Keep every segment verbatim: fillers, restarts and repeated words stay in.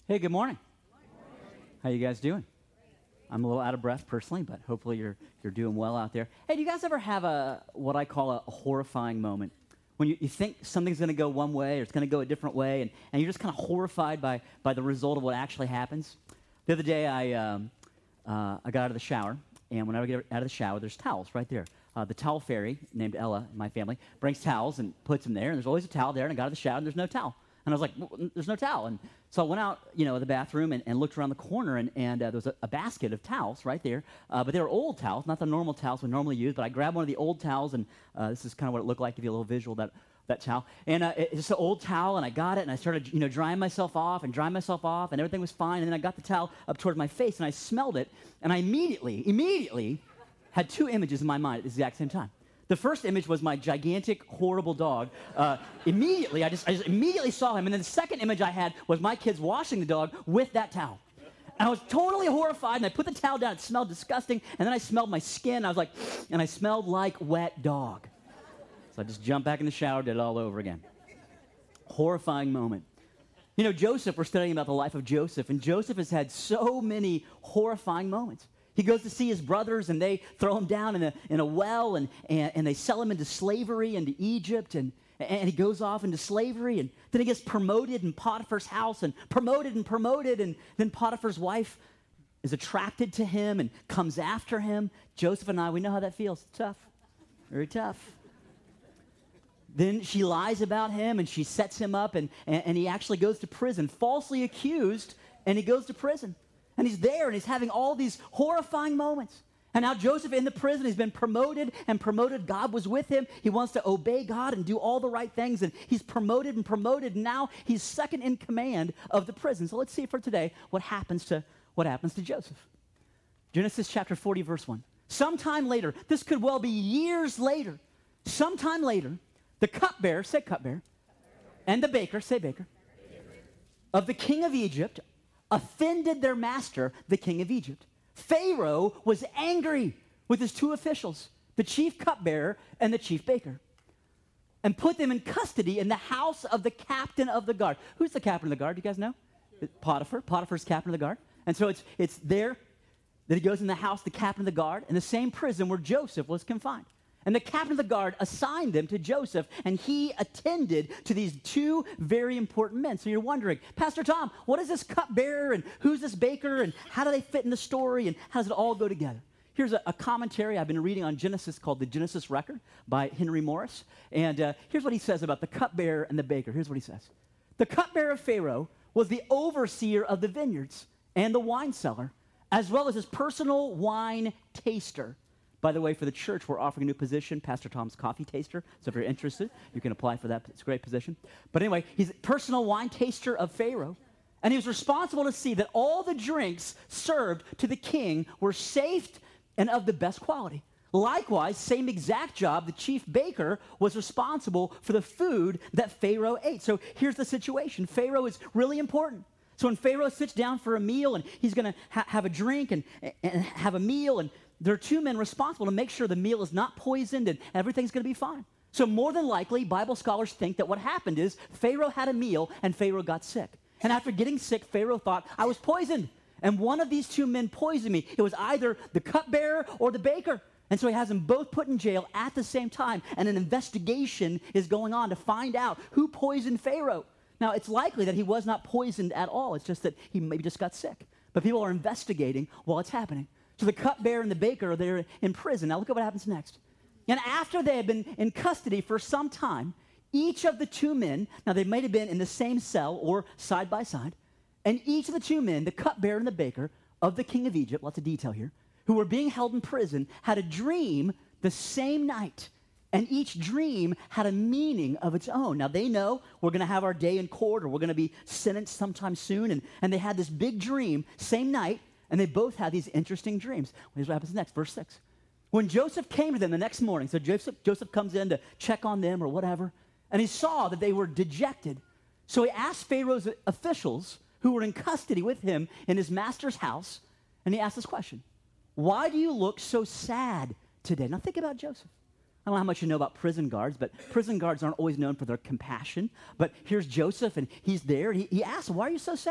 Hey, good morning. How you guys doing? I'm a little out of breath personally, but hopefully you're you're doing well out there. Hey, do you guys ever have a what I call a, a horrifying moment? When you, you think something's going to go one way or it's going to go a different way, and, and you're just kind of horrified by, by the result of what actually happens? The other day, I, um, uh, I got out of the shower, and whenever I get out of the shower, there's towels right there. Uh, the towel fairy, named Ella in my family, brings towels and puts them there, and there's always a towel there, and I got out of the shower, and there's no towel. And I was like, well, there's no towel. And so I went out, you know, the bathroom and, and looked around the corner, and, and uh, there was a, a basket of towels right there. Uh, but they were old towels, not the normal towels we normally use. But I grabbed one of the old towels, and uh, this is kind of what it looked like, give you a little visual, that, that towel. And uh, it, it's an old towel, and I got it, and I started, you know, drying myself off and drying myself off, and everything was fine. And then I got the towel up towards my face, and I smelled it, and I immediately, immediately had two images in my mind at the exact same time. The first image was my gigantic, horrible dog. Uh, immediately, I just, I just immediately saw him. And then the second image I had was my kids washing the dog with that towel. And I was totally horrified, and I put the towel down. It smelled disgusting. And then I smelled my skin. I was like, and I smelled like wet dog. So I just jumped back in the shower, did it all over again. Horrifying moment. You know, Joseph, we're studying about the life of Joseph, and Joseph has had so many horrifying moments. He goes to see his brothers, and they throw him down in a, in a well, and, and, and they sell him into slavery, into Egypt, and, and he goes off into slavery, and then he gets promoted in Potiphar's house, and promoted and promoted, and then Potiphar's wife is attracted to him and comes after him. Joseph and I, we know how that feels. It's tough, very tough. Then she lies about him, and she sets him up, and, and, and he actually goes to prison, falsely accused, and he goes to prison. And he's there, and he's having all these horrifying moments. And now Joseph in the prison, he's been promoted and promoted. God was with him. He wants to obey God and do all the right things. And he's promoted and promoted. And now he's second in command of the prison. So let's see for today what happens to what happens to Joseph. Genesis chapter forty, verse one. Sometime later, this could well be years later. Sometime later, the cupbearer, say cupbearer, and the baker, say baker, of the king of Egypt offended their master, the king of Egypt. Pharaoh was angry with his two officials, the chief cupbearer and the chief baker, and put them in custody in the house of the captain of the guard. Who's the captain of the guard? Do you guys know? Potiphar. Potiphar's captain of the guard. And so it's, it's there that he goes in the house, the captain of the guard, in the same prison where Joseph was confined. And the captain of the guard assigned them to Joseph, and he attended to these two very important men. So you're wondering, Pastor Tom, what is this cupbearer, and who's this baker, and how do they fit in the story, and how does it all go together? Here's a, a commentary I've been reading on Genesis called The Genesis Record by Henry Morris. And uh, here's what he says about the cupbearer and the baker. Here's what he says. The cupbearer of Pharaoh was the overseer of the vineyards and the wine cellar, as well as his personal wine taster. By the way, for the church, we're offering a new position, Pastor Tom's coffee taster. So if you're interested, you can apply for that. It's a great position. But anyway, he's personal wine taster of Pharaoh. And he was responsible to see that all the drinks served to the king were safe and of the best quality. Likewise, same exact job, the chief baker was responsible for the food that Pharaoh ate. So here's the situation. Pharaoh is really important. So when Pharaoh sits down for a meal, and he's going to ha- have a drink and, and have a meal, and there are two men responsible to make sure the meal is not poisoned and everything's going to be fine. So more than likely, Bible scholars think that what happened is Pharaoh had a meal and Pharaoh got sick. And after getting sick, Pharaoh thought, I was poisoned. And one of these two men poisoned me. It was either the cupbearer or the baker. And so he has them both put in jail at the same time. And an investigation is going on to find out who poisoned Pharaoh. Now, it's likely that he was not poisoned at all. It's just that he maybe just got sick. But people are investigating while it's happening. So the cupbearer and the baker are there in prison. Now look at what happens next. And after they had been in custody for some time, each of the two men, now they might have been in the same cell or side by side, and each of the two men, the cupbearer and the baker of the king of Egypt, lots of detail here, who were being held in prison, had a dream the same night. And each dream had a meaning of its own. Now, they know we're going to have our day in court, or we're going to be sentenced sometime soon. And, and they had this big dream, same night, and they both had these interesting dreams. Here's what happens next, verse six. When Joseph came to them the next morning, so Joseph, Joseph comes in to check on them or whatever, and he saw that they were dejected. So he asked Pharaoh's officials who were in custody with him in his master's house, and he asked this question. Why do you look so sad today? Now think about Joseph. I don't know how much you know about prison guards, but prison guards aren't always known for their compassion. But here's Joseph, and he's there, and he, he asks, why are you so sad?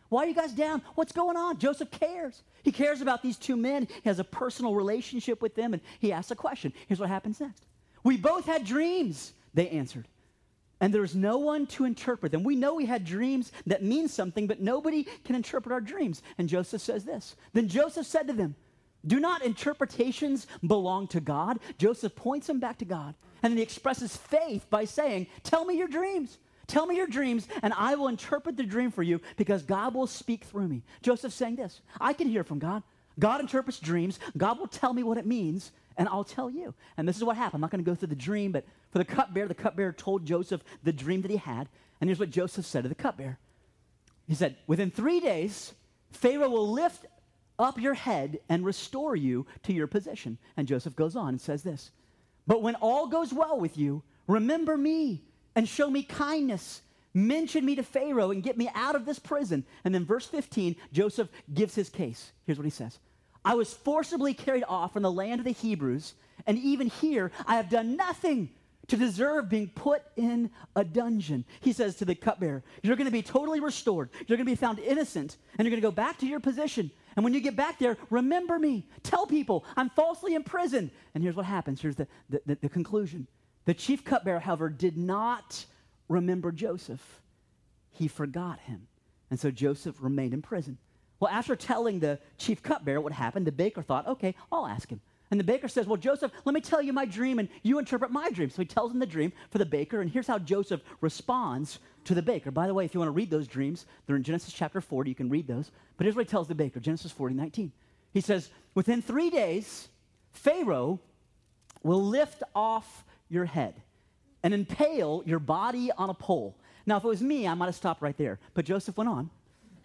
Why are you guys down? What's going on? Joseph cares. He cares about these two men. He has a personal relationship with them, and he asks a question. Here's what happens next. We both had dreams, they answered, and there's no one to interpret them. We know we had dreams that mean something, but nobody can interpret our dreams. And Joseph says this. Then Joseph said to them, do not interpretations belong to God? Joseph points them back to God, and then he expresses faith by saying, tell me your dreams. Tell me your dreams, and I will interpret the dream for you because God will speak through me. Joseph's saying this. I can hear from God. God interprets dreams. God will tell me what it means, and I'll tell you. And this is what happened. I'm not going to go through the dream, but for the cupbearer, the cupbearer told Joseph the dream that he had, and here's what Joseph said to the cupbearer. He said, within three days, Pharaoh will lift up your head and restore you to your position. And Joseph goes on and says this. But when all goes well with you, remember me and show me kindness. Mention me to Pharaoh and get me out of this prison. And then verse fifteen, Joseph gives his case. Here's what he says. I was forcibly carried off from the land of the Hebrews, and even here I have done nothing to deserve being put in a dungeon. He says to the cupbearer, you're going to be totally restored. You're going to be found innocent, and you're going to go back to your position. And when you get back there, remember me. Tell people I'm falsely imprisoned. And here's what happens. Here's the, the, the, the conclusion. The chief cupbearer, however, did not remember Joseph. He forgot him. And so Joseph remained in prison. Well, after telling the chief cupbearer what happened, the baker thought, okay, I'll ask him. And the baker says, well, Joseph, let me tell you my dream, and you interpret my dream. So he tells him the dream for the baker, and here's how Joseph responds to the baker. By the way, if you want to read those dreams, they're in Genesis chapter forty. You can read those. But here's what he tells the baker, Genesis forty nineteen. He says, within three days, Pharaoh will lift off your head and impale your body on a pole. Now, if it was me, I might have stopped right there. But Joseph went on.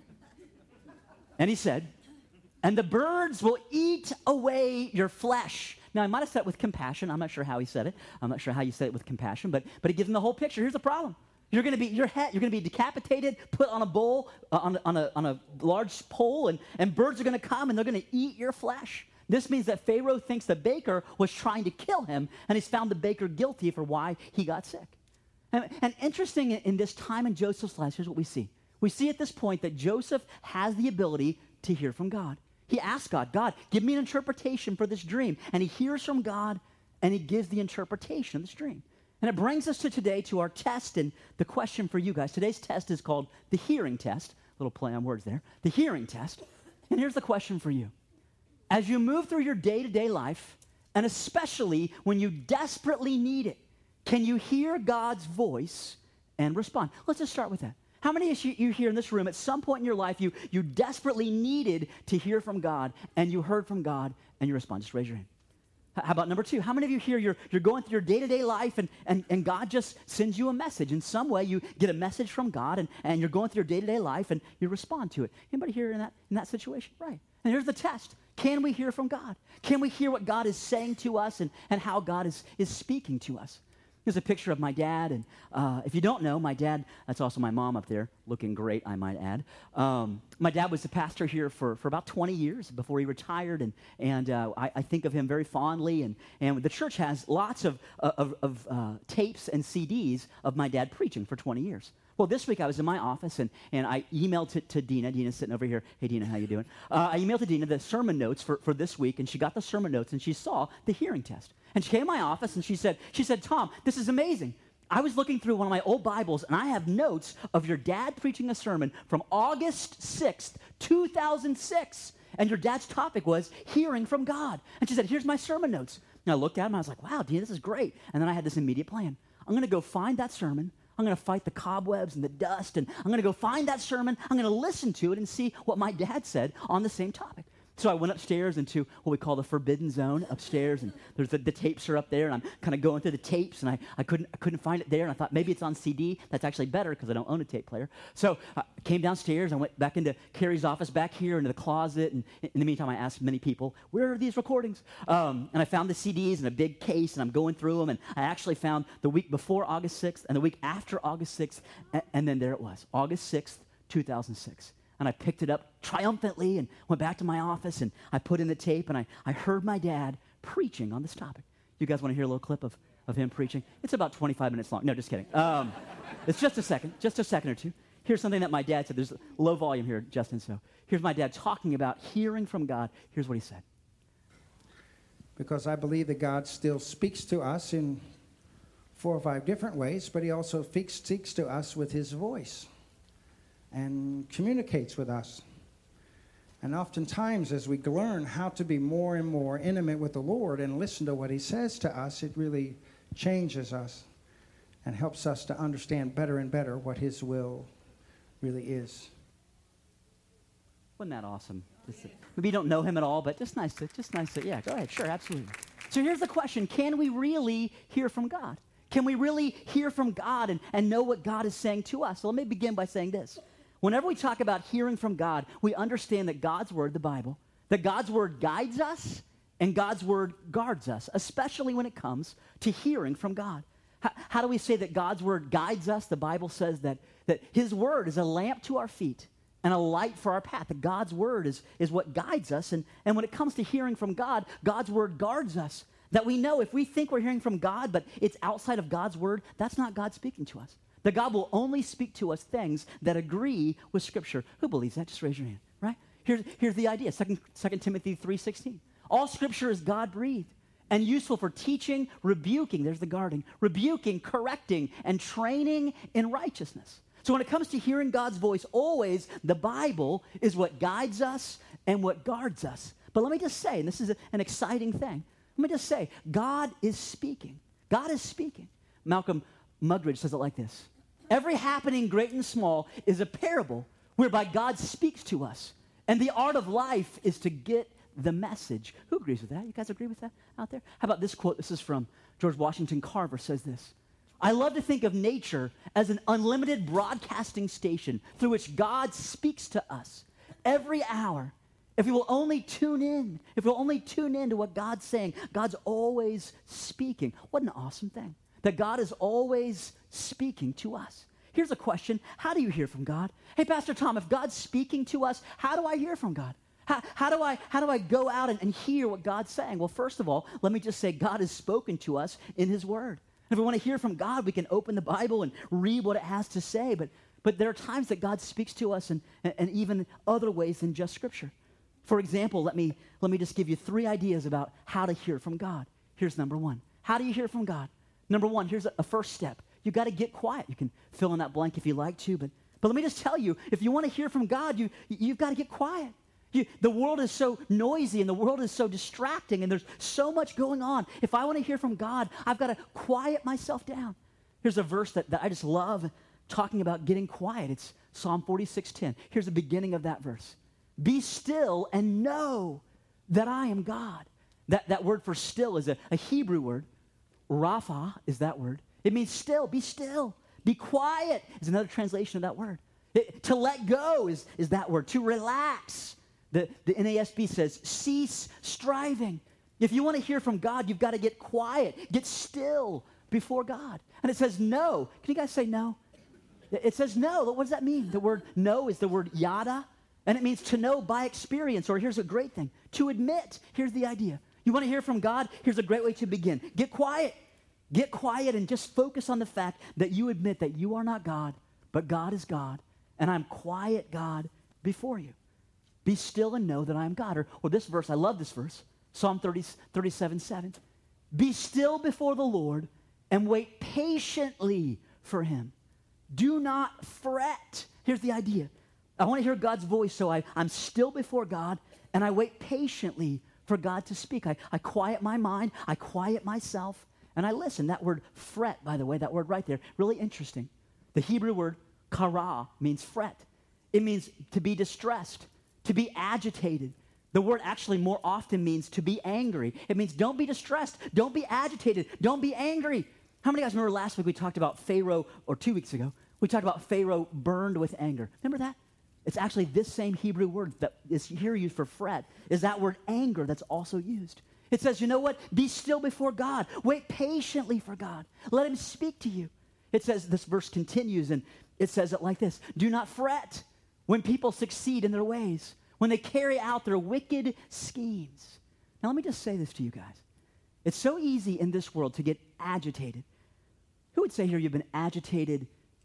And he said, and the birds will eat away your flesh. Now, I might have said it with compassion. I'm not sure how he said it. I'm not sure how you said it with compassion, but, but he gives him the whole picture. Here's the problem. You're going to be your head. You're going to be decapitated, put on a bowl, uh, on, on, a, on a large pole, and, and birds are going to come, and they're going to eat your flesh. This means that Pharaoh thinks the baker was trying to kill him, and he's found the baker guilty for why he got sick. And, and interesting in, in this time in Joseph's life, here's what we see. We see at this point that Joseph has the ability to hear from God. He asks God, God, give me an interpretation for this dream. And he hears from God, and he gives the interpretation of this dream. And it brings us to today to our test and the question for you guys. Today's test is called the hearing test. A little play on words there. The hearing test. And here's the question for you. As you move through your day-to-day life, and especially when you desperately need it, can you hear God's voice and respond? Let's just start with that. How many of you, you here in this room, at some point in your life, you, you desperately needed to hear from God, and you heard from God, and you responded? Just raise your hand. How about number two? How many of you here, you're, you're going through your day-to-day life, and, and, and God just sends you a message? In some way, you get a message from God, and, and you're going through your day-to-day life, and you respond to it. Anybody here in that, in that situation? Right. And here's the test. Can we hear from God? Can we hear what God is saying to us and, and how God is, is speaking to us? Here's a picture of my dad, and uh, if you don't know, my dad, that's also my mom up there, looking great, I might add. Um, my dad was the pastor here for, for about twenty years before he retired, and, and uh, I, I think of him very fondly, and, and the church has lots of, of, of uh, tapes and C Ds of my dad preaching for twenty years. Well, this week I was in my office, and, and I emailed to, to Dina. Dina's sitting over here. Hey, Dina, how you doing? Uh, I emailed to Dina the sermon notes for, for this week, and she got the sermon notes, and she saw the hearing test. And she came to my office, and she said, she said, Tom, this is amazing. I was looking through one of my old Bibles, and I have notes of your dad preaching a sermon from August sixth, two thousand six. And your dad's topic was hearing from God. And she said, here's my sermon notes. And I looked at them, and I was like, wow, Dina, this is great. And then I had this immediate plan. I'm going to go find that sermon. I'm going to fight the cobwebs and the dust, and I'm going to go find that sermon. I'm going to listen to it and see what my dad said on the same topic. So I went upstairs into what we call the forbidden zone upstairs, and there's the, the tapes are up there, and I'm kind of going through the tapes, and I, I couldn't I couldn't find it there, and I thought maybe it's on C D. That's actually better because I don't own a tape player. So I came downstairs, I went back into Carrie's office back here into the closet, and in the meantime I asked many people, where are these recordings? Um, and I found the C Ds in a big case, and I'm going through them, and I actually found the week before August sixth and the week after August sixth, and, and then there it was, August sixth, two thousand six. And I picked it up triumphantly and went back to my office, and I put in the tape, and I, I heard my dad preaching on this topic. You guys want to hear a little clip of, of him preaching? It's about twenty-five minutes long. No, just kidding. Um, it's just a second, just a second or two. Here's something that my dad said. There's low volume here, Justin, so here's my dad talking about hearing from God. Here's what he said. Because I believe that God still speaks to us in four or five different ways, but he also speaks, speaks to us with his voice and communicates with us. And oftentimes, as we learn how to be more and more intimate with the Lord and listen to what he says to us, it really changes us and helps us to understand better and better what his will really is. Wasn't that awesome? Just, maybe you don't know him at all, but just nice to, just nice to, yeah, go ahead, sure, absolutely. So here's the question, can we really hear from God? Can we really hear from God and, and know what God is saying to us? So let me begin by saying this. Whenever we talk about hearing from God, we understand that God's word, the Bible, that God's word guides us and God's word guards us, especially when it comes to hearing from God. How, how do we say that God's word guides us? The Bible says that, that his word is a lamp to our feet and a light for our path. That God's word is, is what guides us. And, and when it comes to hearing from God, God's word guards us. That we know if we think we're hearing from God, but it's outside of God's word, that's not God speaking to us. That God will only speak to us things that agree with Scripture. Who believes that? Just raise your hand, right? Here's, here's the idea, Second Timothy three sixteen. All Scripture is God-breathed and useful for teaching, rebuking, there's the guarding, rebuking, correcting, and training in righteousness. So when it comes to hearing God's voice, always the Bible is what guides us and what guards us. But let me just say, and this is a, an exciting thing, let me just say, God is speaking. God is speaking. Malcolm Muggeridge says it like this. Every happening, great and small, is a parable whereby God speaks to us. And the art of life is to get the message. Who agrees with that? You guys agree with that out there? How about this quote? This is from George Washington Carver, says this. I love to think of nature as an unlimited broadcasting station through which God speaks to us every hour. If we will only tune in, if we'll only tune in to what God's saying, God's always speaking. What an awesome thing. That God is always speaking to us. Here's a question. How do you hear from God? Hey, Pastor Tom, if God's speaking to us, how do I hear from God? How, how, do, I, how do I go out and, and hear what God's saying? Well, first of all, let me just say God has spoken to us in his word. If we want to hear from God, we can open the Bible and read what it has to say. But, but there are times that God speaks to us in, in, in even other ways than just Scripture. For example, let me, let me just give you three ideas about how to hear from God. Here's number one. How do you hear from God? Number one, here's a, a first step. You got to get quiet. You can fill in that blank if you like to, but, but let me just tell you, if you want to hear from God, you, you've got to get quiet. You, the world is so noisy and the world is so distracting and there's so much going on. If I want to hear from God, I've got to quiet myself down. Here's a verse that, that I just love talking about getting quiet. It's Psalm forty-six ten. Here's the beginning of that verse. Be still and know that I am God. That, that word for still is a, a Hebrew word. Rapha is that word. It means still, be still. Be quiet is another translation of that word. It, to let go is, is that word. To relax. The, the N A S B says, cease striving. If you want to hear from God, you've got to get quiet. Get still before God. And it says no. Can you guys say no? It says no. What does that mean? The word no is the word yada. And it means to know by experience. Or here's a great thing. To admit. Here's the idea. You want to hear from God? Here's a great way to begin. Get quiet. Get quiet and just focus on the fact that you admit that you are not God, but God is God, and I'm quiet God before you. Be still and know that I am God. Or, or this verse, I love this verse, Psalm thirty, thirty-seven seven. Be still before the Lord and wait patiently for him. Do not fret. Here's the idea. I want to hear God's voice, so I, I'm still before God, and I wait patiently for God to speak. I, I quiet my mind. I quiet myself. And I listen. That word fret, by the way, that word right there, really interesting. The Hebrew word kara means fret. It means to be distressed, to be agitated. The word actually more often means to be angry. It means don't be distressed, don't be agitated, don't be angry. How many of you guys remember last week we talked about Pharaoh, or two weeks ago, we talked about Pharaoh burned with anger. Remember that? It's actually this same Hebrew word that is here used for fret, is that word anger that's also used. It says, you know what? Be still before God. Wait patiently for God. Let him speak to you. It says, this verse continues, and it says it like this. Do not fret when people succeed in their ways, when they carry out their wicked schemes. Now, let me just say this to you guys. It's so easy in this world to get agitated. Who would say here you've been agitated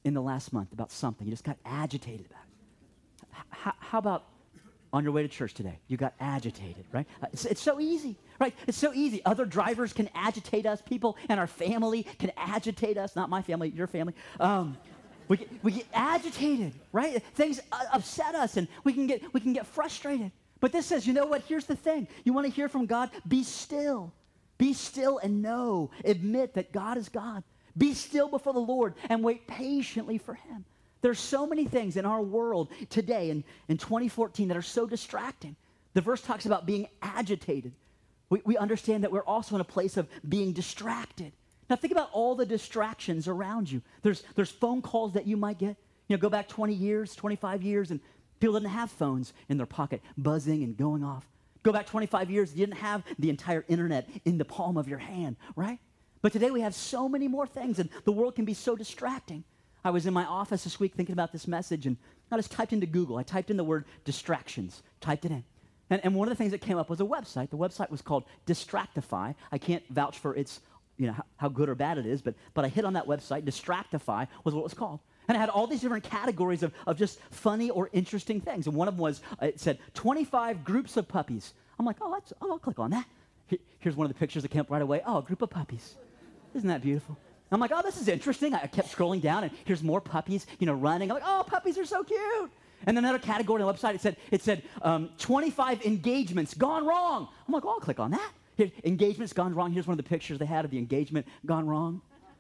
in the last month about something. You just got agitated about it. H- how about on your way to church today? You got agitated, right? Uh, It's, it's so easy, right? It's so easy. Other drivers can agitate us. People in our family can agitate us. Not my family, your family. Um, we, get, we get agitated, right? Things uh, upset us, and we can get we can get frustrated. But this says, you know what? Here's the thing. You want to hear from God? Be still. Be still and know. Admit that God is God. Be still before the Lord and wait patiently for him. There's so many things in our world today in, in twenty fourteen that are so distracting. The verse talks about being agitated. We, we understand that we're also in a place of being distracted. Now think about all the distractions around you. There's, there's phone calls that you might get. You know, go back twenty years, twenty-five years, and people didn't have phones in their pocket buzzing and going off. Go back twenty-five years, you didn't have the entire internet in the palm of your hand, right? But today we have so many more things, and the world can be so distracting. I was in my office this week thinking about this message, and I just typed into Google. I typed in the word distractions, typed it in. And, and one of the things that came up was a website. The website was called Distractify. I can't vouch for its, you know, how, how good or bad it is, but, but I hit on that website. Distractify was what it was called. And it had all these different categories of, of just funny or interesting things. And one of them was, uh, it said, twenty-five groups of puppies. I'm like, oh, that's, oh, I'll click on that. Here, here's one of the pictures that came up right away. Oh, a group of puppies. Isn't that beautiful? I'm like, oh, this is interesting. I kept scrolling down, and here's more puppies, you know, running. I'm like, oh, puppies are so cute. And then another category on the website, it said, it said um, twenty-five engagements gone wrong. I'm like, oh, I'll click on that. Here, engagements gone wrong. Here's one of the pictures they had of the engagement gone wrong.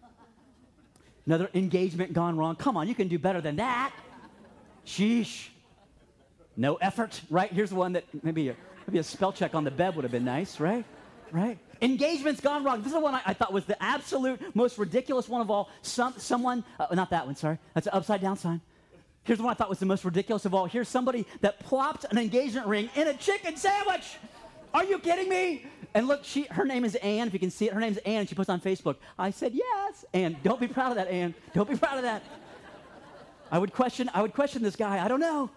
Another engagement gone wrong. Come on, you can do better than that. Sheesh. No effort, right? Here's one that maybe a, maybe a spell check on the bed would have been nice, right? Right? Engagement's gone wrong. This is the one I, I thought was the absolute most ridiculous one of all. Some, someone, uh, not that one, sorry. That's an upside down sign. Here's the one I thought was the most ridiculous of all. Here's somebody that plopped an engagement ring in a chicken sandwich. Are you kidding me? And look, she, her name is Ann. If you can see it, her name's Ann, and she puts on Facebook. I said, yes. Ann, don't be proud of that, Ann. Don't be proud of that. I would question, I would question this guy. I don't know.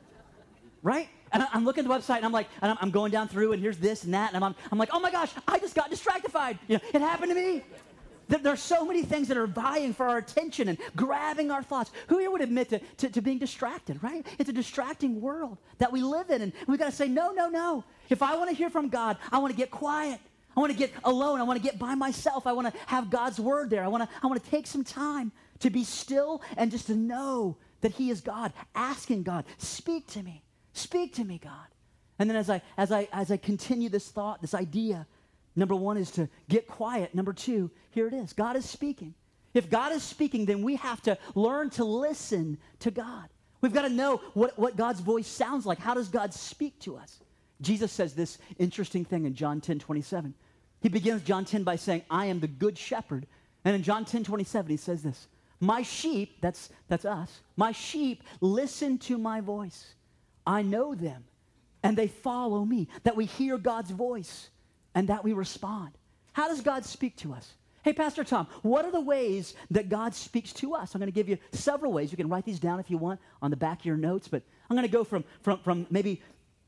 Right? And I, I'm looking at the website, and I'm like, and I'm, I'm going down through, and here's this and that, and I'm, I'm like, oh my gosh, I just got distractified. You know, it happened to me. There, there's so many things that are vying for our attention and grabbing our thoughts. Who here would admit to, to, to being distracted, right? It's a distracting world that we live in, and we've got to say, no, no, no. If I want to hear from God, I want to get quiet. I want to get alone. I want to get by myself. I want to have God's word there. I want to, I want to take some time to be still and just to know that he is God, asking God, speak to me. Speak to me, God. And then as I as I as I continue this thought, this idea, number one is to get quiet. Number two, here it is. God is speaking. If God is speaking, then we have to learn to listen to God. We've got to know what, what God's voice sounds like. How does God speak to us? Jesus says this interesting thing in John ten twenty-seven. He begins John ten by saying, I am the good shepherd. And in John ten twenty-seven, he says this, my sheep, that's that's us, my sheep listen to my voice. I know them, and they follow me. That we hear God's voice, and that we respond. How does God speak to us? Hey, Pastor Tom, what are the ways that God speaks to us? I'm going to give you several ways. You can write these down if you want on the back of your notes, but I'm going to go from, from, from maybe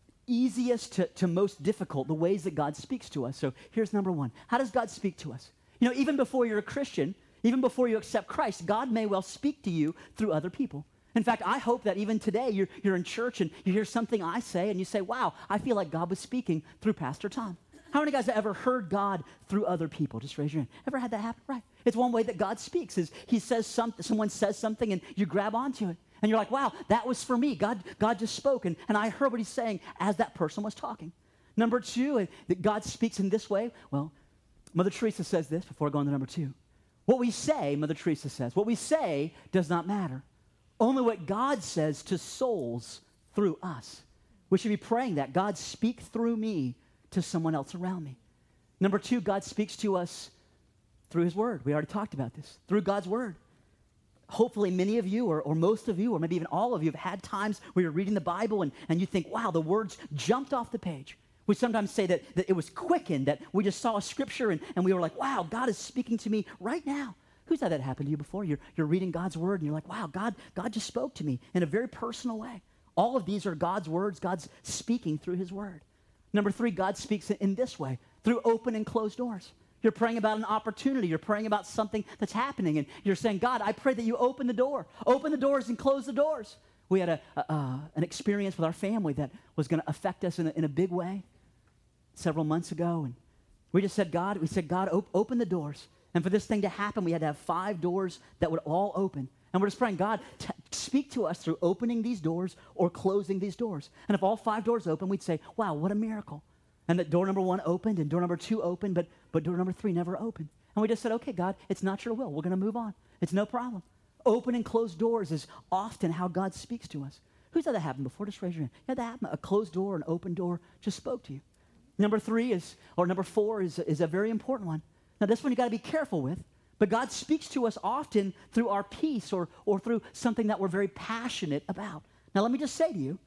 easiest to, to most difficult, the ways that God speaks to us. So here's number one. How does God speak to us? You know, even before you're a Christian, even before you accept Christ, God may well speak to you through other people. In fact, I hope that even today you're, you're in church and you hear something I say and you say, wow, I feel like God was speaking through Pastor Tom. How many guys have ever heard God through other people? Just raise your hand. Ever had that happen? Right. It's one way that God speaks is he says something, someone says something and you grab onto it. And you're like, wow, that was for me. God, God just spoke and, and I heard what he's saying as that person was talking. Number two, that God speaks in this way. Well, Mother Teresa says this before I go on to number two. What we say, Mother Teresa says, what we say does not matter. Only what God says to souls through us. We should be praying that God speak through me to someone else around me. Number two, God speaks to us through his word. We already talked about this. Through God's word. Hopefully many of you or, or most of you or maybe even all of you have had times where you're reading the Bible and, and you think, wow, the words jumped off the page. We sometimes say that, that it was quickened, that we just saw a scripture and, and we were like, wow, God is speaking to me right now. Who's had that happen to you before? You're, you're reading God's word and you're like, wow, God, God just spoke to me in a very personal way. All of these are God's words, God's speaking through his word. Number three, God speaks in this way, through open and closed doors. You're praying about an opportunity. You're praying about something that's happening. And you're saying, God, I pray that you open the door. Open the doors and close the doors. We had a, a, uh, an experience with our family that was going to affect us in a, in a big way several months ago. And we just said, God, we said, God, op- open the doors. And for this thing to happen, we had to have five doors that would all open. And we're just praying, God, t- speak to us through opening these doors or closing these doors. And if all five doors open, we'd say, wow, what a miracle. And that door number one opened and door number two opened, but, but door number three never opened. And we just said, okay, God, it's not your will. We're going to move on. It's no problem. Open and closed doors is often how God speaks to us. Who's had that happen before? Just raise your hand. You had that happen? A closed door, an open door just spoke to you. Number three is, or number four is, is a very important one. Now, this one you got to be careful with, but God speaks to us often through our peace or, or through something that we're very passionate about. Now, let me just say to you,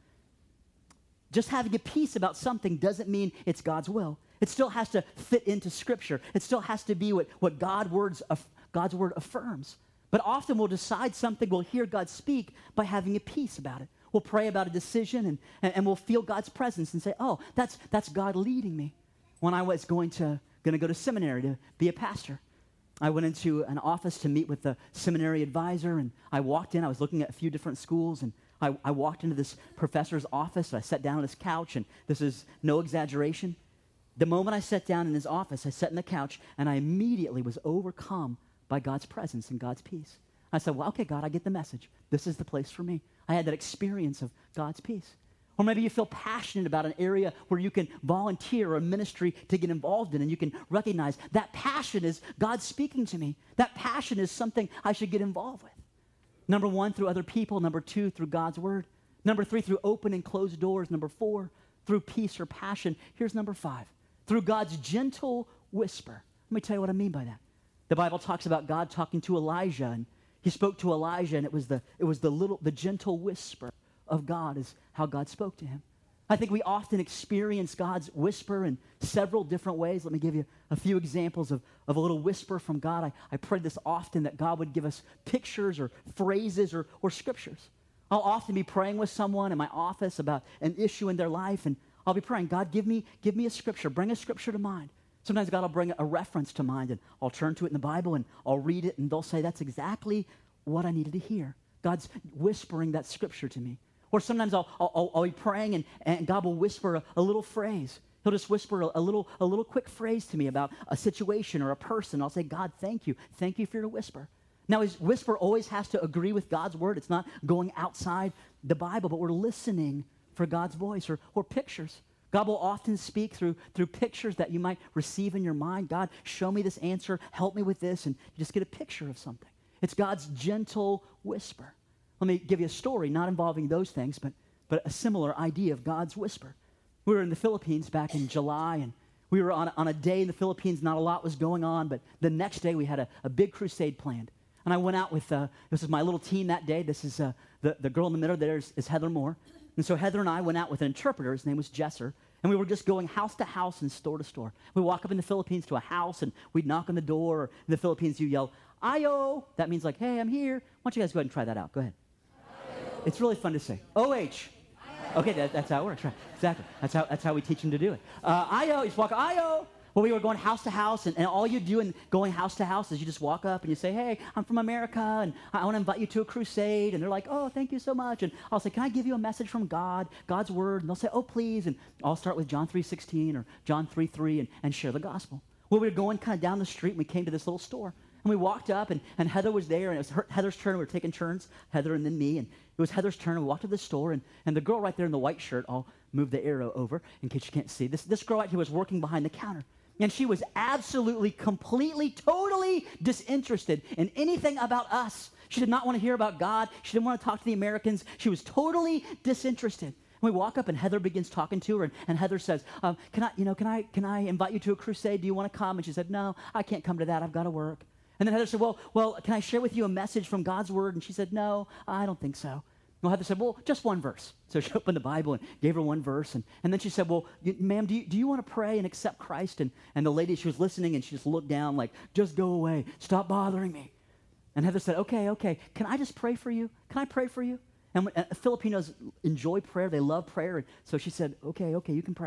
just having a peace about something doesn't mean it's God's will. It still has to fit into Scripture. It still has to be what, what God words, God's word affirms. But often we'll decide something, we'll hear God speak by having a peace about it. We'll pray about a decision, and, and, and we'll feel God's presence and say, oh, that's, that's God leading me. When I was going to, going to go to seminary to be a pastor, I went into an office to meet with the seminary advisor, and I walked in. I was looking at a few different schools, and I, I walked into this professor's office. I sat down on his couch, and this is no exaggeration. The moment I sat down in his office, I sat on the couch, and I immediately was overcome by God's presence and God's peace. I said, well, okay, God, I get the message. This is the place for me. I had that experience of God's peace. Or maybe you feel passionate about an area where you can volunteer or a ministry to get involved in, and you can recognize that passion is God speaking to me. That passion is something I should get involved with. Number one, through other people. Number two, through God's word. Number three, through open and closed doors. Number four, through peace or passion. Here's number five, through God's gentle whisper. Let me tell you what I mean by that. The Bible talks about God talking to Elijah, and he spoke to Elijah, and it was the it was the little the gentle whisper of God is how God spoke to him. I think we often experience God's whisper in several different ways. Let me give you a few examples of, of a little whisper from God. I, I pray this often that God would give us pictures or phrases or, or scriptures. I'll often be praying with someone in my office about an issue in their life, and I'll be praying, God, give me, give me a scripture. Bring a scripture to mind. Sometimes God will bring a reference to mind, and I'll turn to it in the Bible, and I'll read it, and they'll say, that's exactly what I needed to hear. God's whispering that scripture to me. Or sometimes I'll, I'll, I'll be praying, and, and God will whisper a, a little phrase. He'll just whisper a, a little a little quick phrase to me about a situation or a person. I'll say, God, thank you. Thank you for your whisper. Now, his whisper always has to agree with God's word. It's not going outside the Bible, but we're listening for God's voice or, or pictures. God will often speak through, through pictures that you might receive in your mind. God, show me this answer. Help me with this. And you just get a picture of something. It's God's gentle whisper. Let me give you a story, not involving those things, but, but a similar idea of God's whisper. We were in the Philippines back in July, and we were on a, on a day in the Philippines. Not a lot was going on, but the next day we had a, a big crusade planned. And I went out with, uh, this is my little team that day. This is uh, the, the girl in the middle there is, is Heather Moore. And so Heather and I went out with an interpreter. His name was Jesser. And we were just going house to house and store to store. We walk up in the Philippines to a house, and we'd knock on the door. In the Philippines, you yell, Ayo. That means like, hey, I'm here. Why don't you guys go ahead and try that out? Go ahead. Ayo. It's really fun to say. O H. Ayo. Okay, that, that's how it works, right? Exactly. That's how, that's how we teach them to do it. Uh, Ayo. You just walk, Ayo. Well, we were going house to house, and, and all you do in going house to house is you just walk up and you say, hey, I'm from America, and I want to invite you to a crusade. And they're like, oh, thank you so much. And I'll say, can I give you a message from God, God's word? And they'll say, oh, please. And I'll start with John three sixteen or John three three and, and share the gospel. Well, we were going kind of down the street, and we came to this little store. And we walked up, and, and Heather was there, and it was her, Heather's turn. We were taking turns, Heather and then me. And it was Heather's turn, and we walked to the store, and, and the girl right there in the white shirt, I'll move the arrow over in case you can't see. This, this girl right here was working behind the counter. And she was absolutely, completely, totally disinterested in anything about us. She did not want to hear about God. She didn't want to talk to the Americans. She was totally disinterested. And we walk up, and Heather begins talking to her, and, and Heather says, um, "Can I, you know, can I, can I invite you to a crusade? Do you want to come?" And she said, "No, I can't come to that. I've got to work." And then Heather said, "Well, well, can I share with you a message from God's word?" And she said, "No, I don't think so." Well, Heather said, well, just one verse. So she opened the Bible and gave her one verse. And, and then she said, well, you, ma'am, do you, do you want to pray and accept Christ? And, and the lady, she was listening, and she just looked down like, just go away. Stop bothering me. And Heather said, okay, okay. Can I just pray for you? Can I pray for you? And when, uh, Filipinos enjoy prayer. They love prayer. And so she said, okay, okay, you can pray.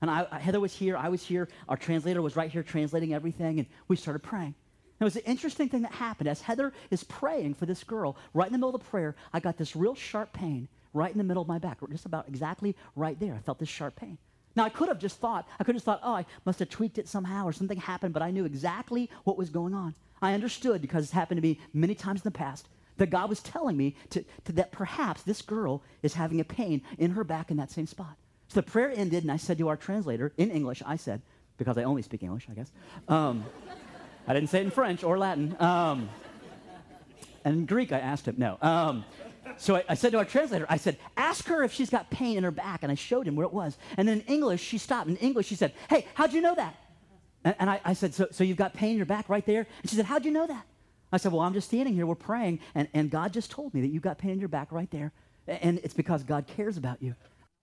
And I, I, Heather was here, I was here, our translator was right here translating everything, and we started praying. It was an interesting thing that happened. As Heather is praying for this girl, right in the middle of the prayer, I got this real sharp pain right in the middle of my back, just about exactly right there. I felt this sharp pain. Now, I could have just thought, I could have thought, oh, I must have tweaked it somehow or something happened, but I knew exactly what was going on. I understood, because it's happened to me many times in the past, that God was telling me to, to that perhaps this girl is having a pain in her back in that same spot. So the prayer ended, and I said to our translator, in English, I said, because I only speak English, I guess. Um, I didn't say it in French or Latin. Um, and in Greek, I asked him, no. Um, so I, I said to our translator, I said, ask her if she's got pain in her back. And I showed him where it was. And then in English, she stopped. In English, she said, hey, how'd you know that? And, and I, I said, so, so you've got pain in your back right there? And she said, how'd you know that? I said, well, I'm just standing here. We're praying. And, and God just told me that you've got pain in your back right there. And it's because God cares about you.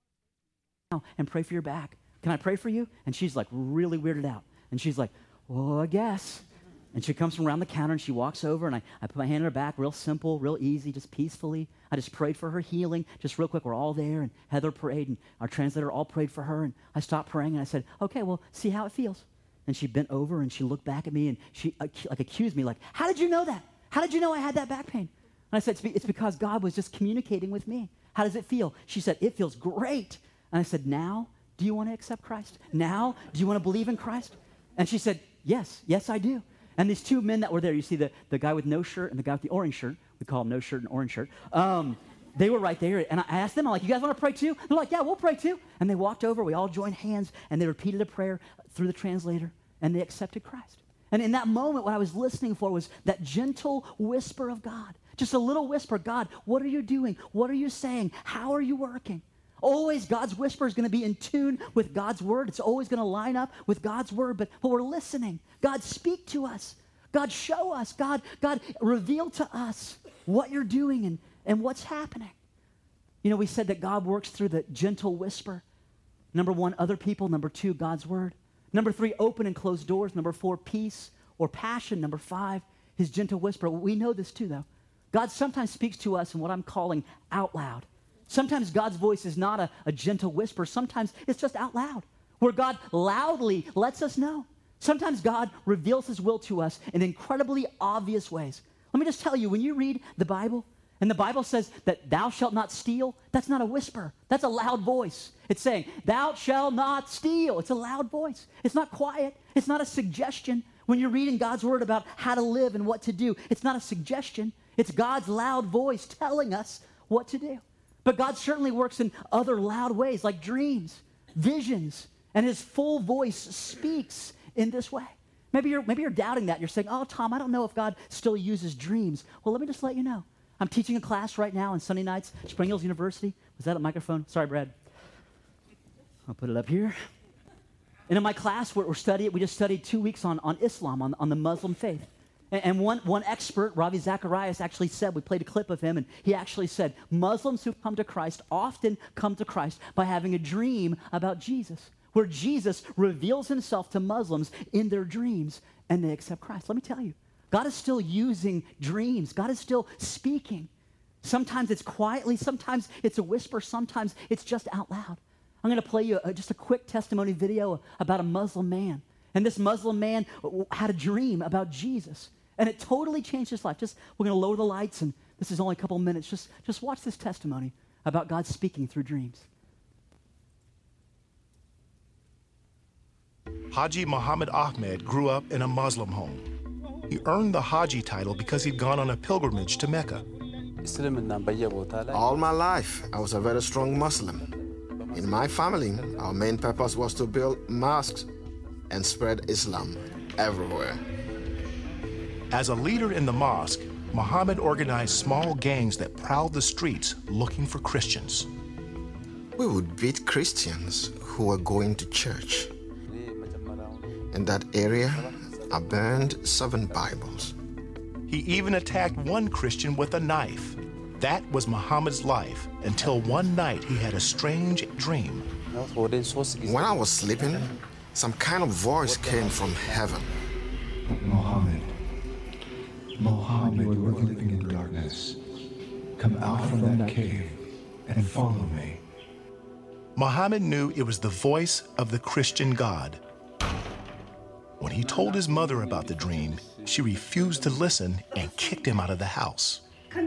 And pray for your back. Can I pray for you? And she's like really weirded out. And she's like, well, I guess. And she comes from around the counter and she walks over, and I, I put my hand in her back, real simple, real easy, just peacefully. I just prayed for her healing, just real quick. We're all there, and Heather prayed, and our translator all prayed for her. And I stopped praying, and I said, okay, well, see how it feels. And she bent over, and she looked back at me, and she uh, like accused me, like, how did you know that? How did you know I had that back pain? And I said, it's, be, it's because God was just communicating with me. How does it feel? She said, it feels great. And I said, now, do you want to accept Christ? Now, do you want to believe in Christ? And she said, yes, yes, I do. And these two men that were there, you see the, the guy with no shirt and the guy with the orange shirt. We call him no shirt and orange shirt. Um, they were right there. And I asked them, I'm like, you guys want to pray too? They're like, yeah, we'll pray too. And they walked over. We all joined hands, and they repeated a prayer through the translator, and they accepted Christ. And in that moment, what I was listening for was that gentle whisper of God. Just a little whisper. God, what are you doing? What are you saying? How are you working? Always God's whisper is going to be in tune with God's word. It's always going to line up with God's word, but, but we're listening. God, speak to us. God, show us. God, God, reveal to us what you're doing and, and what's happening. You know, we said that God works through the gentle whisper. Number one, other people. Number two, God's word. Number three, open and closed doors. Number four, peace or passion. Number five, his gentle whisper. We know this too, though. God sometimes speaks to us in what I'm calling out loud. Sometimes God's voice is not a, a gentle whisper. Sometimes it's just out loud, where God loudly lets us know. Sometimes God reveals his will to us in incredibly obvious ways. Let me just tell you, when you read the Bible, and the Bible says that thou shalt not steal, that's not a whisper. That's a loud voice. It's saying, thou shalt not steal. It's a loud voice. It's not quiet. It's not a suggestion. When you're reading God's word about how to live and what to do, it's not a suggestion. It's God's loud voice telling us what to do. But God certainly works in other loud ways, like dreams, visions, and his full voice speaks in this way. Maybe you're, maybe you're doubting that. You're saying, oh, Tom, I don't know if God still uses dreams. Well, let me just let you know. I'm teaching a class right now on Sunday nights at Spring Hills University. Was that a microphone? Sorry, Brad. I'll put it up here. And in my class, we're, we're studying, we just studied two weeks on, on Islam, on, on the Muslim faith. And one, one expert, Ravi Zacharias, actually said, we played a clip of him, and he actually said, Muslims who come to Christ often come to Christ by having a dream about Jesus, where Jesus reveals himself to Muslims in their dreams, and they accept Christ. Let me tell you, God is still using dreams. God is still speaking. Sometimes it's quietly, sometimes it's a whisper, sometimes it's just out loud. I'm going to play you a, just a quick testimony video about a Muslim man. And this Muslim man had a dream about Jesus. And it totally changed his life. Just, we're going to lower the lights, and this is only a couple of minutes. Just, just watch this testimony about God speaking through dreams. Haji Muhammad Ahmed grew up in a Muslim home. He earned the Haji title because he'd gone on a pilgrimage to Mecca. All my life, I was a very strong Muslim. In my family, our main purpose was to build mosques and spread Islam everywhere. As a leader in the mosque, Muhammad organized small gangs that prowled the streets looking for Christians. We would beat Christians who were going to church. In that area, I burned seven Bibles. He even attacked one Christian with a knife. That was Muhammad's life until one night he had a strange dream. When I was sleeping, some kind of voice came from heaven. Muhammad, Muhammad, you are living in darkness. Come out from that cave and follow me. Muhammad knew it was the voice of the Christian God. When he told his mother about the dream, she refused to listen and kicked him out of the house.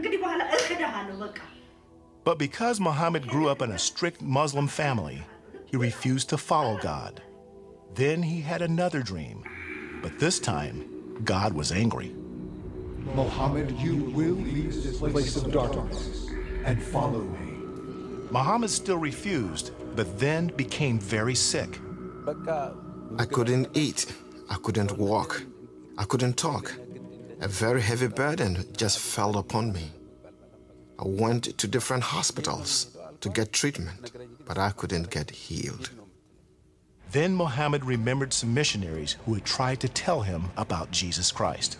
But because Muhammad grew up in a strict Muslim family, he refused to follow God. Then he had another dream, but this time, God was angry. Muhammad, you will leave this place of darkness and follow me. Muhammad still refused, but then became very sick. I couldn't eat. I couldn't walk. I couldn't talk. A very heavy burden just fell upon me. I went to different hospitals to get treatment, but I couldn't get healed. Then Muhammad remembered some missionaries who had tried to tell him about Jesus Christ.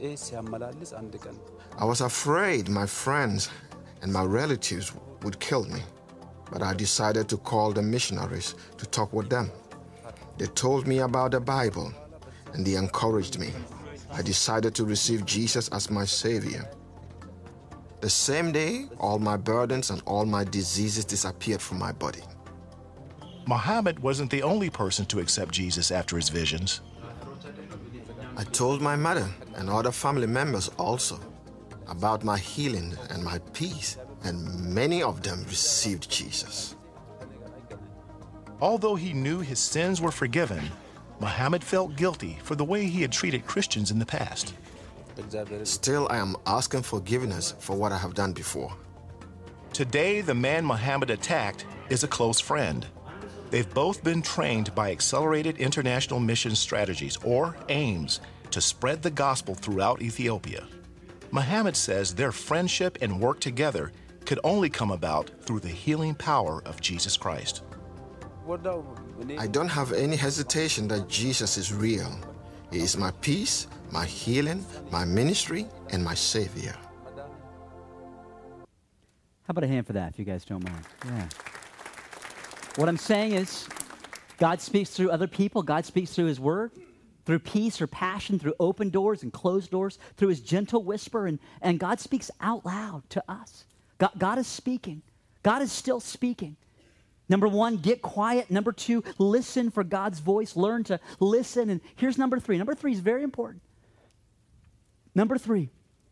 I was afraid my friends and my relatives would kill me, but I decided to call the missionaries to talk with them. They told me about the Bible, and they encouraged me. I decided to receive Jesus as my Savior. The same day, all my burdens and all my diseases disappeared from my body. Muhammad wasn't the only person to accept Jesus after his visions. I told my mother and other family members also about my healing and my peace, and many of them received Jesus. Although he knew his sins were forgiven, Muhammad felt guilty for the way he had treated Christians in the past. Still, I am asking forgiveness for what I have done before. Today, the man Muhammad attacked is a close friend. They've both been trained by Accelerated International Mission Strategies, or AIMS, to spread the gospel throughout Ethiopia. Muhammad says their friendship and work together could only come about through the healing power of Jesus Christ. I don't have any hesitation that Jesus is real. He is my peace, my healing, my ministry, and my Savior. How about a hand for that, if you guys don't mind? Yeah. What I'm saying is, God speaks through other people. God speaks through his word, through peace or passion, through open doors and closed doors, through his gentle whisper, and, and God speaks out loud to us. God, God is speaking. God is still speaking. Number one, get quiet. Number two, listen for God's voice. Learn to listen. And here's number three. Number three is very important. Number three,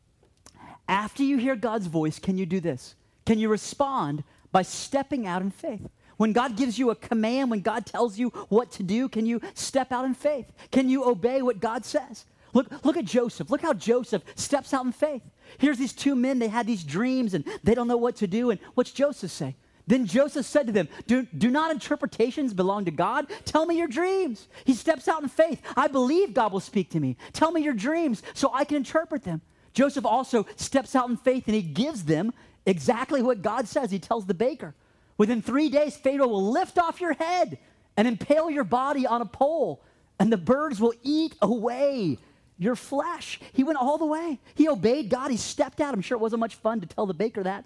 after you hear God's voice, can you do this? Can you respond by stepping out in faith? When God gives you a command, when God tells you what to do, can you step out in faith? Can you obey what God says? Look, look at Joseph. Look how Joseph steps out in faith. Here's these two men. They had these dreams, and they don't know what to do. And what's Joseph say? Then Joseph said to them, do, do not interpretations belong to God? Tell me your dreams. He steps out in faith. I believe God will speak to me. Tell me your dreams so I can interpret them. Joseph also steps out in faith, and he gives them exactly what God says. He tells the baker, within three days, Pharaoh will lift off your head and impale your body on a pole, and the birds will eat away your flesh. He went all the way. He obeyed God. He stepped out. I'm sure it wasn't much fun to tell the baker that.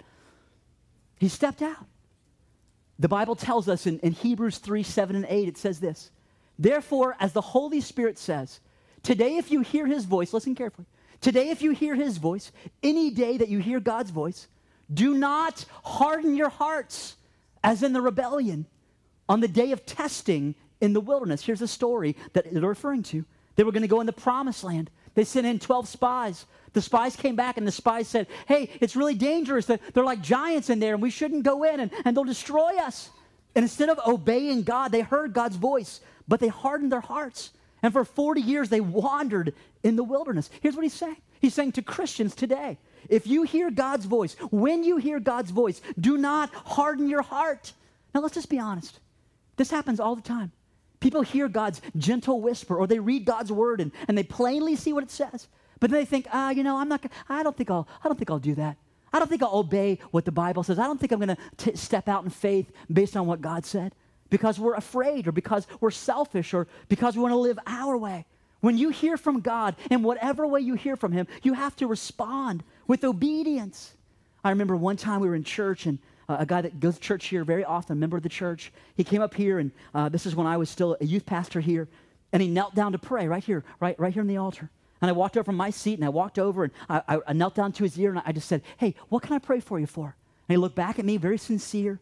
He stepped out. The Bible tells us in, in Hebrews three, seven, and eight, it says this. Therefore, as the Holy Spirit says, today if you hear his voice, listen carefully. Today if you hear his voice, any day that you hear God's voice, do not harden your hearts as in the rebellion on the day of testing in the wilderness. Here's a story that they're referring to. They were going to go in the promised land. They sent in twelve spies. The spies came back, and the spies said, hey, it's really dangerous. They're, they're like giants in there, and we shouldn't go in, and, and they'll destroy us. And instead of obeying God, they heard God's voice, but they hardened their hearts. And for forty years, they wandered in the wilderness. Here's what he's saying. He's saying to Christians today, if you hear God's voice, when you hear God's voice, do not harden your heart. Now, let's just be honest. This happens all the time. People hear God's gentle whisper, or they read God's word, and, and they plainly see what it says. But then they think, ah, you know, I'm not. I don't think I'll. I don't think I'll do that. I don't think I'll obey what the Bible says. I don't think I'm going to step out in faith based on what God said, because we're afraid, or because we're selfish, or because we want to live our way. When you hear from God, in whatever way you hear from him, you have to respond with obedience. I remember one time we were in church, and uh, a guy that goes to church here very often, a member of the church, he came up here, and uh, this is when I was still a youth pastor here, and he knelt down to pray right here, right, right here in the altar. And I walked over from my seat, and I walked over, and I, I, I knelt down to his ear, and I just said, hey, what can I pray for you for? And he looked back at me, very sincere,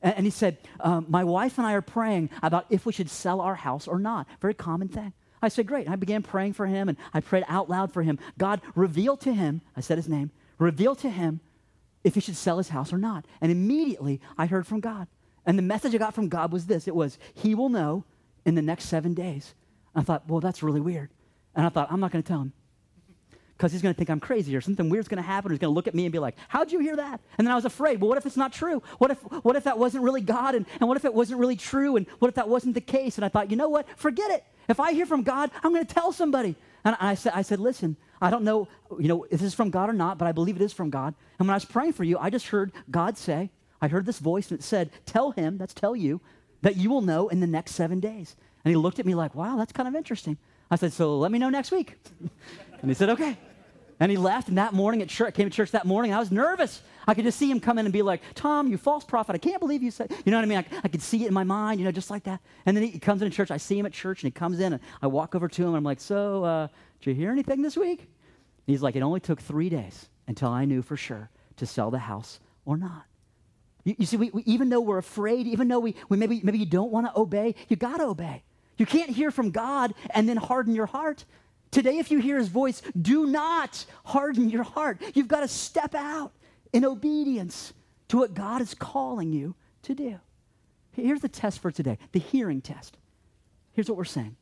And, and he said, um, my wife and I are praying about if we should sell our house or not. Very common thing. I said, great. And I began praying for him, and I prayed out loud for him. God revealed to him, I said his name, revealed to him if he should sell his house or not. And immediately I heard from God. And the message I got from God was this. It was, he will know in the next seven days. And I thought, well, that's really weird. And I thought, I'm not going to tell him, because he's going to think I'm crazy or something weird's going to happen. He's going to look at me and be like, how'd you hear that? And then I was afraid, well, what if it's not true? What if what if that wasn't really God? And, and what if it wasn't really true? And what if that wasn't the case? And I thought, you know what? Forget it. If I hear from God, I'm going to tell somebody. And I said, I said, listen, I don't know, you know, if this is from God or not, but I believe it is from God. And when I was praying for you, I just heard God say, I heard this voice and it said, tell him, that's tell you, that you will know in the next seven days. And he looked at me like, wow, that's kind of interesting. I said, so let me know next week. And he said, okay. And he left, and that morning at church, came to church that morning, I was nervous. I could just see him come in and be like, Tom, you false prophet, I can't believe you said, you know what I mean? I, I could see it in my mind, you know, just like that. And then he, he comes into church, I see him at church, and he comes in, and I walk over to him, and I'm like, so, uh, did you hear anything this week? And he's like, it only took three days until I knew for sure to sell the house or not. You, you see, we, we, even though we're afraid, even though we, we maybe, maybe you don't want to obey, you got to obey. You can't hear from God and then harden your heart. Today, if you hear his voice, do not harden your heart. You've got to step out in obedience to what God is calling you to do. Here's the test for today, the hearing test. Here's what we're saying.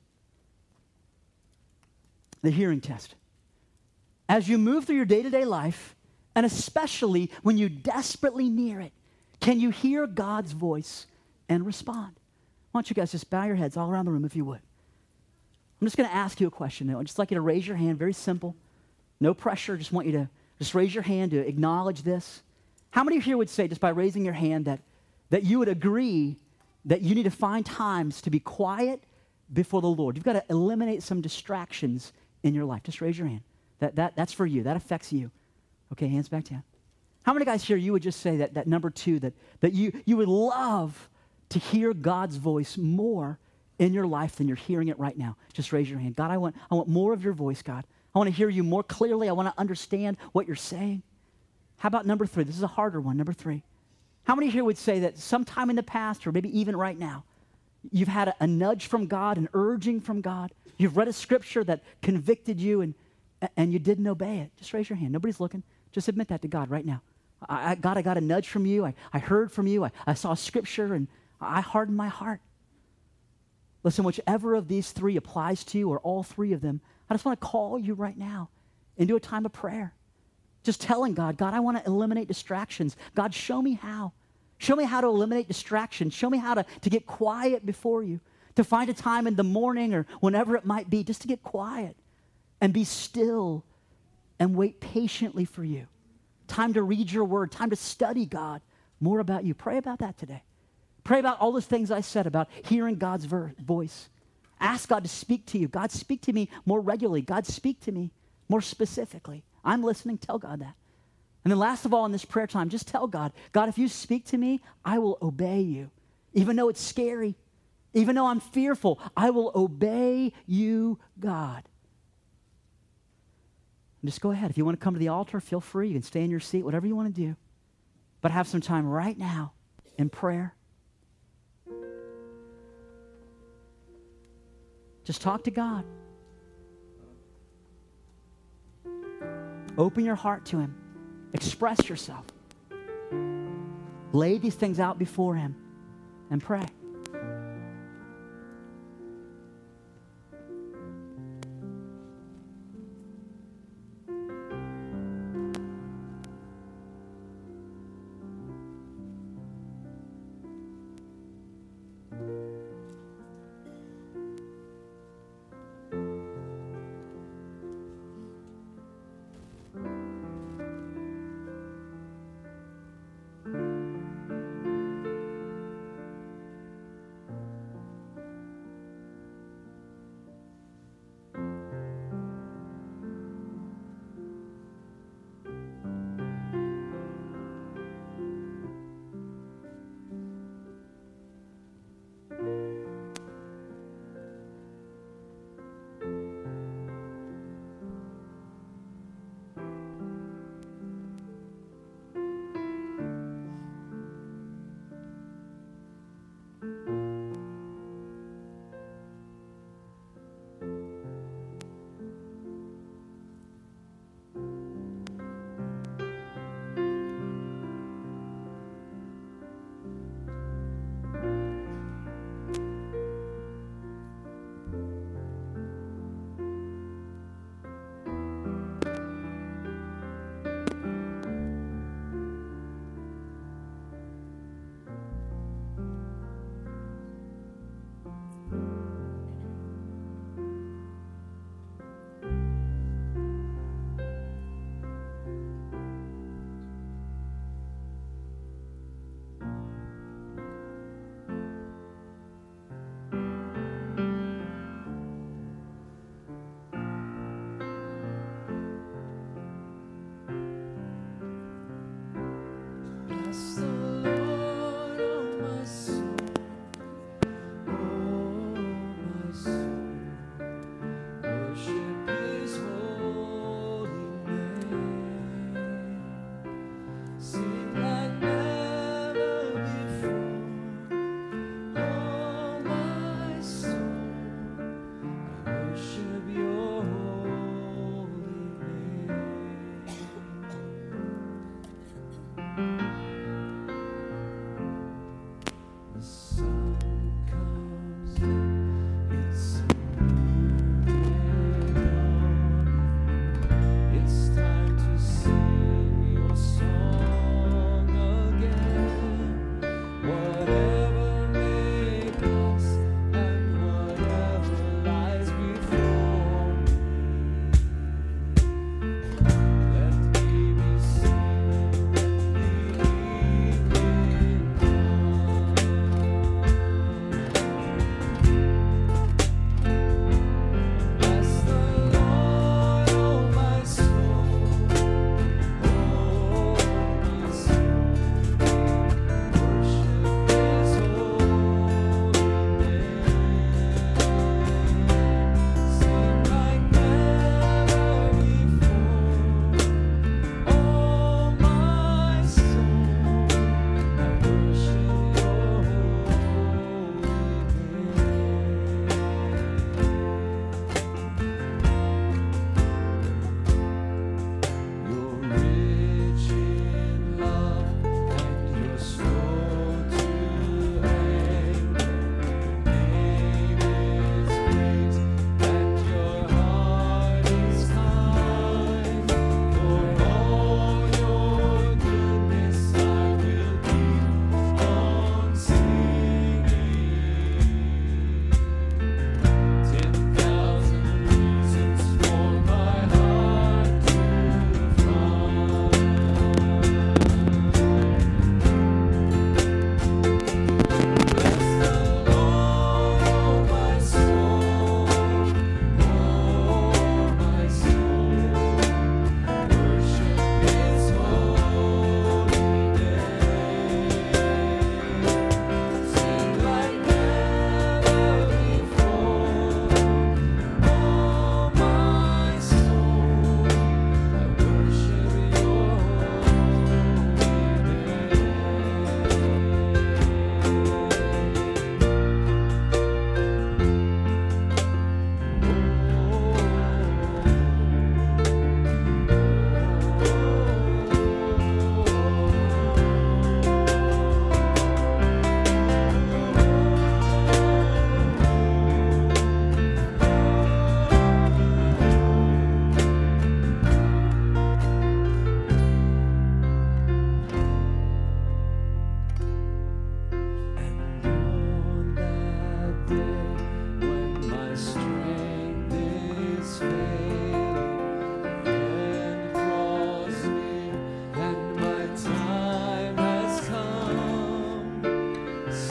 The hearing test. As you move through your day-to-day life, and especially when you desperately near it, can you hear God's voice and respond? Why don't you guys just bow your heads all around the room if you would. I'm just going to ask you a question now. I'd just like you to raise your hand, very simple. No pressure, just want you to just raise your hand to acknowledge this. How many here would say, just by raising your hand, that, that you would agree that you need to find times to be quiet before the Lord? You've got to eliminate some distractions in your life. Just raise your hand. That, that, that's for you. That affects you. Okay, hands back down. How many guys here, you would just say that, that number two, that, that you, you would love to hear God's voice more in your life than you're hearing it right now? Just raise your hand. God, I want, I want more of your voice, God. I want to hear you more clearly. I want to understand what you're saying. How about number three? This is a harder one, number three. How many here would say that sometime in the past, or maybe even right now, you've had a, a nudge from God, an urging from God? You've read a scripture that convicted you and, and you didn't obey it. Just raise your hand. Nobody's looking. Just admit that to God right now. I, I, God, I got a nudge from you. I, I heard from you. I, I saw scripture and I hardened my heart. Listen, whichever of these three applies to you, or all three of them, I just want to call you right now into a time of prayer. Just telling God, God, I want to eliminate distractions. God, show me how. Show me how to eliminate distractions. Show me how to, to get quiet before you, to find a time in the morning or whenever it might be, just to get quiet and be still and wait patiently for you. Time to read your word, time to study God more about you. Pray about that today. Pray about all those things I said about hearing God's ver- voice. Ask God to speak to you. God, speak to me more regularly. God, speak to me more specifically. I'm listening. Tell God that. And then last of all, in this prayer time, just tell God, God, if you speak to me, I will obey you. Even though it's scary, even though I'm fearful, I will obey you, God. And just go ahead. If you want to come to the altar, feel free. You can stay in your seat, whatever you want to do. But have some time right now in prayer. Just talk to God. Open your heart to him. Express yourself. Lay these things out before him and pray.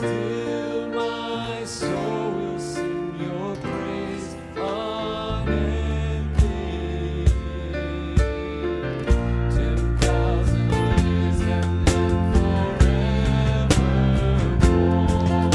Still my soul will sing your praise unending. Ten thousand years and then forevermore.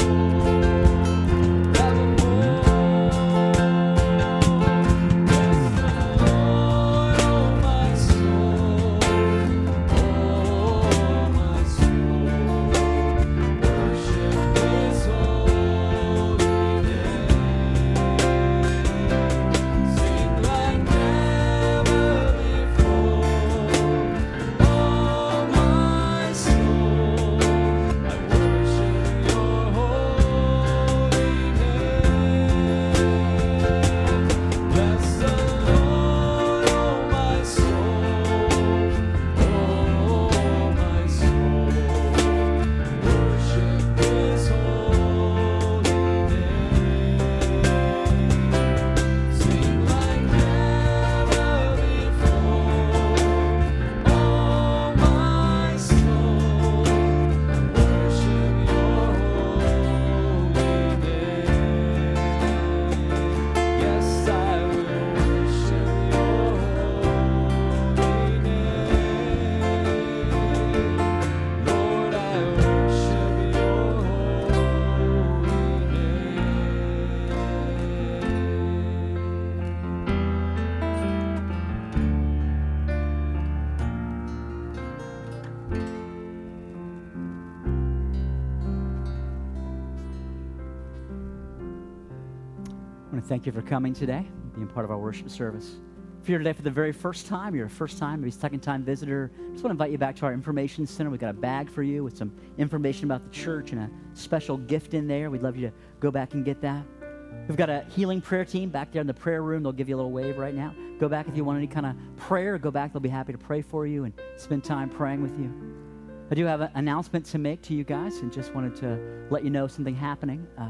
I want to thank you for coming today, being part of our worship service. If you're here today for the very first time, you're a first time, maybe second time visitor, I just want to invite you back to our information center. We've got a bag for you with some information about the church and a special gift in there. We'd love you to go back and get that. We've got a healing prayer team back there in the prayer room. They'll give you a little wave right now. Go back if you want any kind of prayer. Go back. They'll be happy to pray for you and spend time praying with you. I do have an announcement to make to you guys and just wanted to let you know something happening. Uh,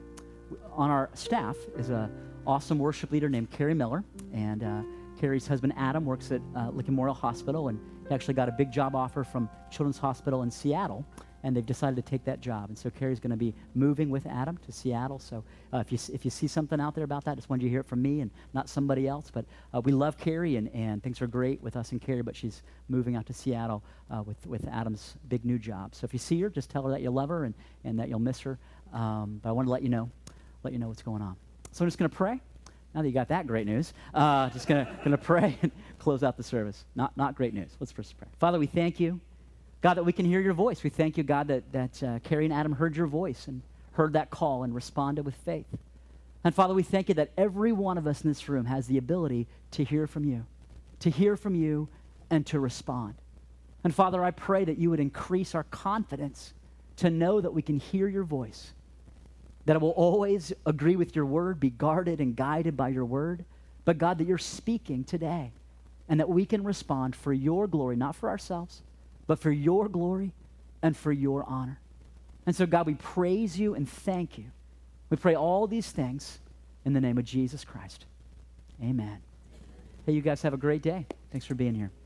on our staff is an awesome worship leader named Carrie Miller, and uh, Carrie's husband Adam works at uh, Lincoln Memorial Hospital, and he actually got a big job offer from Children's Hospital in Seattle, and they've decided to take that job. And so Carrie's going to be moving with Adam to Seattle. So uh, if you if you see something out there about that, just wanted you to hear it from me and not somebody else. But uh, we love Carrie, and, and things are great with us and Carrie, but she's moving out to Seattle uh, with, with Adam's big new job. So if you see her, just tell her that you love her and, and that you'll miss her. Um, but I want to let you know, let you know what's going on. So I'm just going to pray. Now that you got that great news, uh, just going to pray and close out the service. Not not great news. Let's first pray. Father, we thank you, God, that we can hear your voice. We thank you, God, that, that uh, Carrie and Adam heard your voice and heard that call and responded with faith. And Father, we thank you that every one of us in this room has the ability to hear from you, to hear from you and to respond. And Father, I pray that you would increase our confidence to know that we can hear your voice, that it will always agree with your word, be guarded and guided by your word, but God, that you're speaking today and that we can respond for your glory, not for ourselves, but for your glory and for your honor. And so, God, we praise you and thank you. We pray all these things in the name of Jesus Christ. Amen. Hey, you guys have a great day. Thanks for being here.